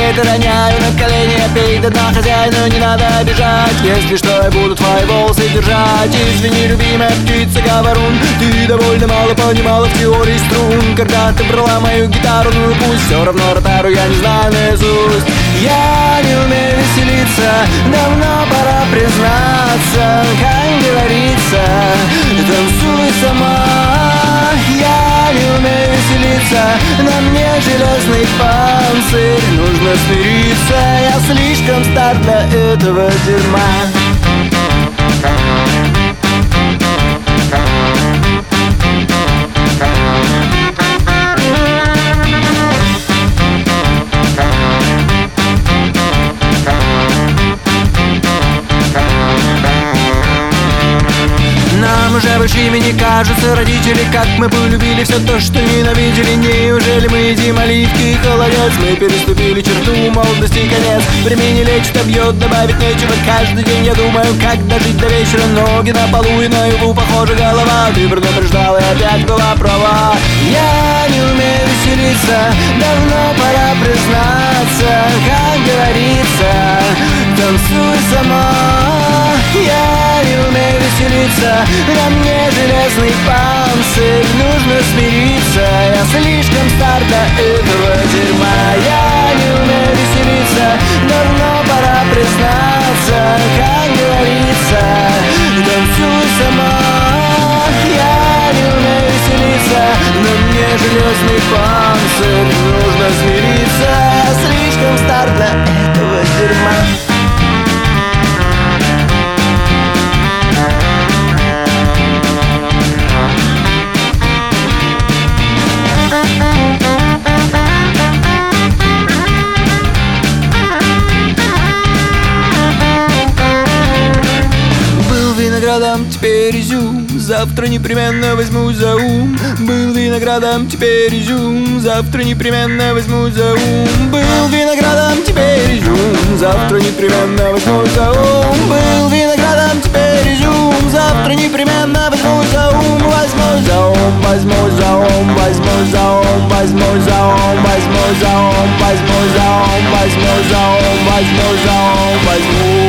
это роняю на колени, пей до дна, хозяину не надо обижать. Если что, я буду твои волосы держать. Извини, любимая птица говорун, ты довольно мало понимала в теории струн. Когда ты брала мою гитару, ну и пусть, все равно ротару я не знаю наизусть. Я не умею веселиться, давно пора признаться. Как говорится, танцуй сама. Я не умею веселиться, на мне железный панцирь. Нужно смириться, я слишком стар для этого дерьма. Нам уже большими не кажутся родители, как мы полюбили все то, что ненавидели. Неужели мы едим оливки и холодец? Мы переступили черту, молодости конец. Времени лечит, обьет, добавить нечего. Каждый день я думаю, как дожить до вечера. Ноги на полу и наяву похожа голова. Ты предупреждала и опять была права. Я не умею веселиться, давно пора признаться. Как говорится, танцуй сама. Я не умею веселиться, на мне железный панцирь. Нужно смириться, я слишком стар для этого дерьма. Я не умею веселиться, давно пора признаться. Как говорится, танцуй сама. Я не умею веселиться, на мне железный панцирь. Нужно смириться, я слишком стар для этого дерьма. Теперь изюм, завтра непременно возьму за ум. Был виноградом, теперь изюм, завтра непременно возьму за ум. Был виноградом, теперь изюм, завтра непременно возьму за ум. Был виноградом, теперь изюм, завтра непременно возьму за ум. Возьму за ум, возьму за ум, возьму за ум, возьму за ум, возьму за ум, возьму за ум, возьму за ум, возьму за ум, возьму.